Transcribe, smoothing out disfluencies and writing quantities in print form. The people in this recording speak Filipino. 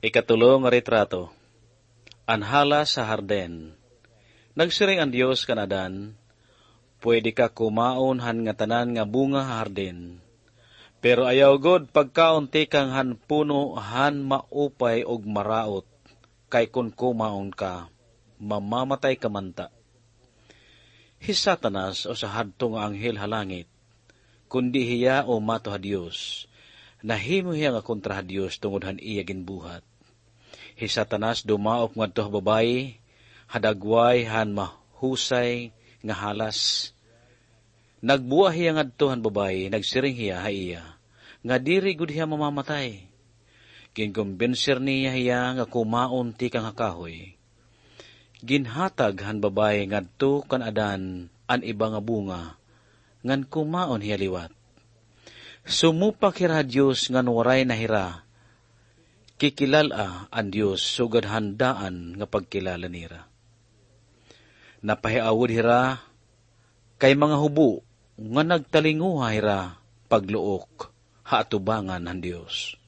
Ikatulo nga retrato. Anhala sa harden. Nagsiring ang Dios kan Adan, pwede ka kumaon han nga tanan nga bunga harden. Pero ayaw god pagkaunti kang han puno han maupay og maraot, kay kun kumaon ka, mamamatay ka manta. Si Satanas o sa hadto nga anghel halangit, kundi hiya o mato ha Dios, nahimo hiya nga kontra ha Dios tungod han iya ginbuhat. Si Satanas dumaop ngadto ha babayi, hadagway han mahusay nga halas. Nagbuah hiya ngadto han babayi, nagsiring hiya ha iya, nga diri gud hiya mamamatay. Kinkumbensir niya hiya nga kumaon ti kang hakahoy. Ginhatag han babayi ngadto kan Adan an iba nga bunga, ngan kumaon hiya liwat. Sumupak hira Dios ngan waray na hira, kikilala ang Dios sugad handaan nga pagkilala nira. Napahiawod hira kay mga hubo nga nagtalinguha hira pagluok haatubangan ng Dios.